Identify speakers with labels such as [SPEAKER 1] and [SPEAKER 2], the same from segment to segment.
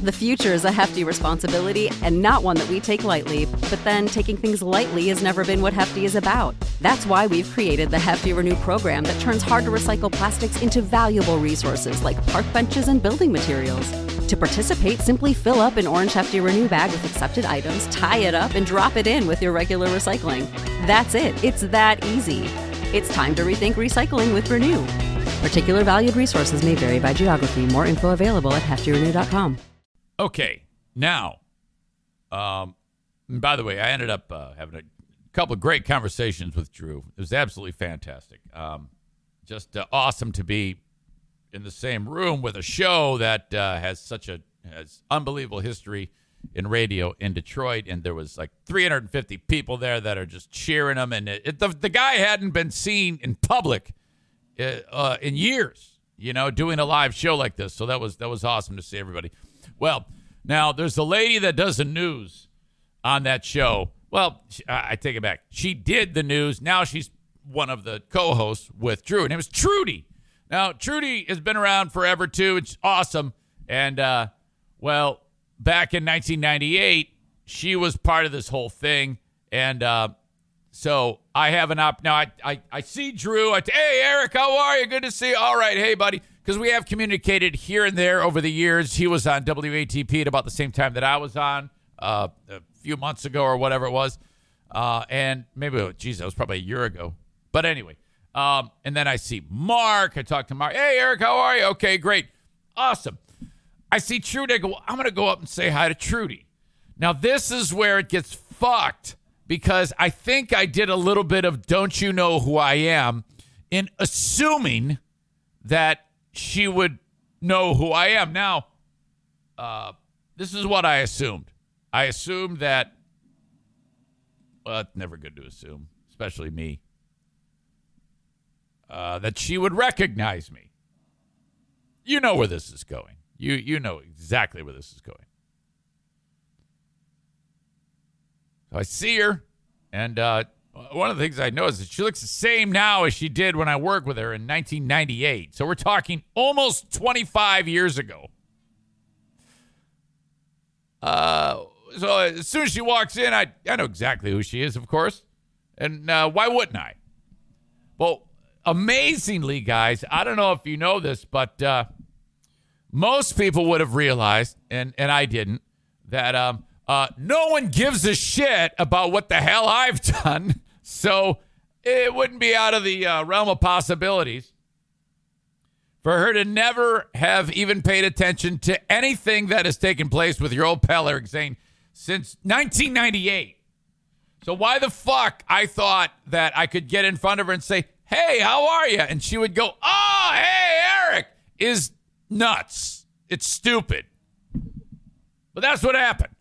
[SPEAKER 1] The future is a hefty responsibility and not one that we take lightly. But then taking things lightly has never been what Hefty is about. That's why we've created the Hefty Renew program that turns hard to recycle plastics into valuable resources like park benches and building materials. To participate, simply fill up an orange Hefty Renew bag with accepted items, tie it up, and drop it in with your regular recycling. That's it. It's that easy. It's time to rethink recycling with Renew. Particular valued resources may vary by geography. More info available at heftyrenew.com.
[SPEAKER 2] Okay, now, by the way, I ended up having a couple of great conversations with Drew. It was absolutely fantastic. Just awesome to be in the same room with a show that has unbelievable history in radio in Detroit, and there was like 350 people there that are just cheering him, and the guy hadn't been seen in public in years, doing a live show like this. So that was awesome to see everybody. Well, now there's a lady that does the news on that show. Well, I take it back. She did the news. Now she's one of the co-hosts with Drew, and it was Trudy. Now, Trudy has been around forever, too. It's awesome. And, back in 1998, she was part of this whole thing. And so I have now I see Drew. Hey, Eric, how are you? Good to see you. All right. Hey, buddy. Because we have communicated here and there over the years. He was on WATP at about the same time that I was on a few months ago or whatever it was. And maybe, that was probably a year ago. But anyway, and then I see Mark. I talk to Mark. Hey, Eric, how are you? Okay, great. Awesome. I see Trudy. I go, I'm going to go up and say hi to Trudy. Now, this is where it gets fucked because I think I did a little bit of don't you know who I am in assuming that she would know who I am. Now, this is what I assumed. I assumed that, it's never good to assume, especially me, that she would recognize me. You know where this is going. You know exactly where this is going. So I see her, and one of the things I know is that she looks the same now as she did when I worked with her in 1998. So we're talking almost 25 years ago. So as soon as she walks in, I know exactly who she is, of course. And why wouldn't I? Well, amazingly, guys, I don't know if you know this, but most people would have realized, and I didn't, that no one gives a shit about what the hell I've done. So it wouldn't be out of the realm of possibilities for her to never have even paid attention to anything that has taken place with your old pal Eric Zane since 1998. So why the fuck I thought that I could get in front of her and say, hey, how are you? And she would go, oh, hey, Eric, is nuts. It's stupid. But that's what happened.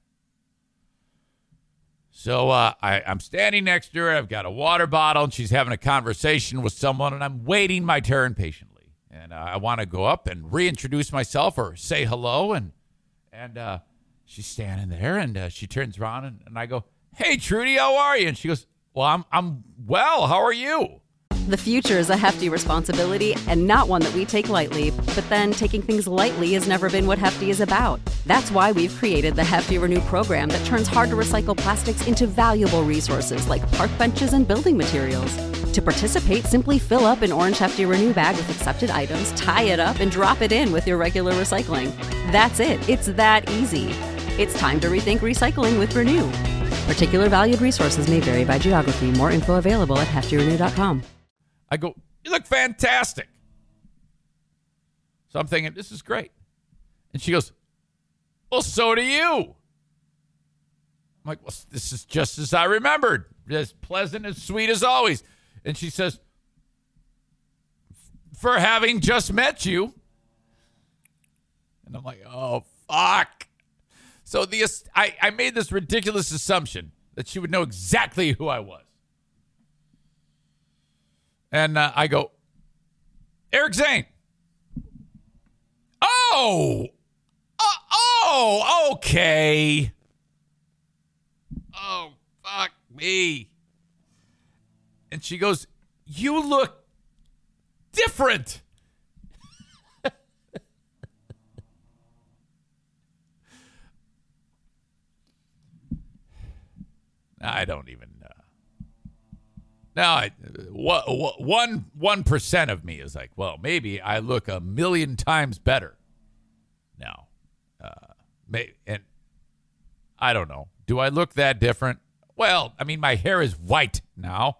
[SPEAKER 2] So I'm standing next to her. I've got a water bottle, and she's having a conversation with someone, and I'm waiting my turn patiently. And I want to go up and reintroduce myself or say hello. And she's standing there, and she turns around, and I go, hey, Trudy, how are you? And she goes, well, I'm well. How are you?
[SPEAKER 1] The future is a hefty responsibility and not one that we take lightly. But then taking things lightly has never been what Hefty is about. That's why we've created the Hefty Renew program that turns hard to recycle plastics into valuable resources like park benches and building materials. To participate, simply fill up an orange Hefty Renew bag with accepted items, tie it up, and drop it in with your regular recycling. That's it. It's that easy. It's time to rethink recycling with Renew. Particular valued resources may vary by geography. More info available at heftyrenew.com.
[SPEAKER 2] I go, you look fantastic. So I'm thinking, this is great. And she goes, well, so do you. I'm like, well, this is just as I remembered. As pleasant and sweet as always. And she says, for having just met you. And I'm like, oh, fuck. So I made this ridiculous assumption that she would know exactly who I was. And I go, Eric Zane. Oh, okay. Oh, fuck me. And she goes, you look different. I don't even. Now, 1% of me is like, well, maybe I look 1,000,000 times better now. And I don't know. Do I look that different? Well, I mean, my hair is white now.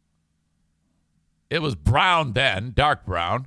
[SPEAKER 2] It was brown then, dark brown.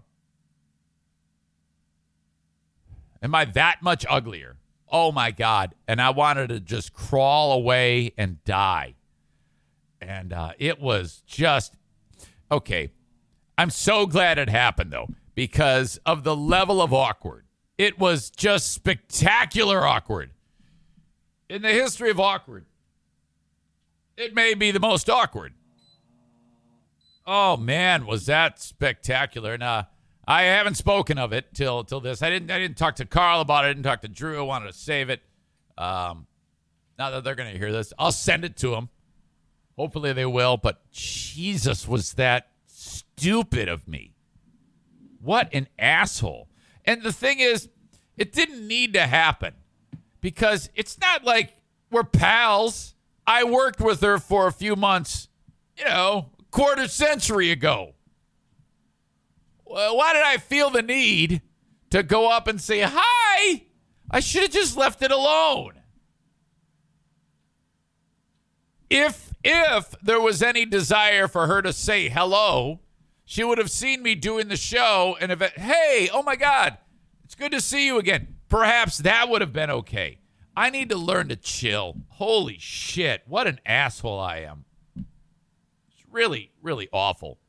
[SPEAKER 2] Am I that much uglier? Oh, my God. And I wanted to just crawl away and die. And it was just, okay. I'm so glad it happened, though, because of the level of awkward. It was just spectacular awkward. In the history of awkward, it may be the most awkward. Oh, man, was that spectacular. And I haven't spoken of it till this. I didn't talk to Carl about it. I didn't talk to Drew. I wanted to save it. Now that they're going to hear this, I'll send it to them. Hopefully they will. But Jesus, was that stupid of me. What an asshole. And the thing is, it didn't need to happen because it's not like we're pals. I worked with her for a few months, quarter century ago. Well, why did I feel the need to go up and say hi? I should have just left it alone. If there was any desire for her to say hello, she would have seen me doing the show and hey, oh my God, it's good to see you again. Perhaps that would have been okay. I need to learn to chill. Holy shit, what an asshole I am. It's really, really awful.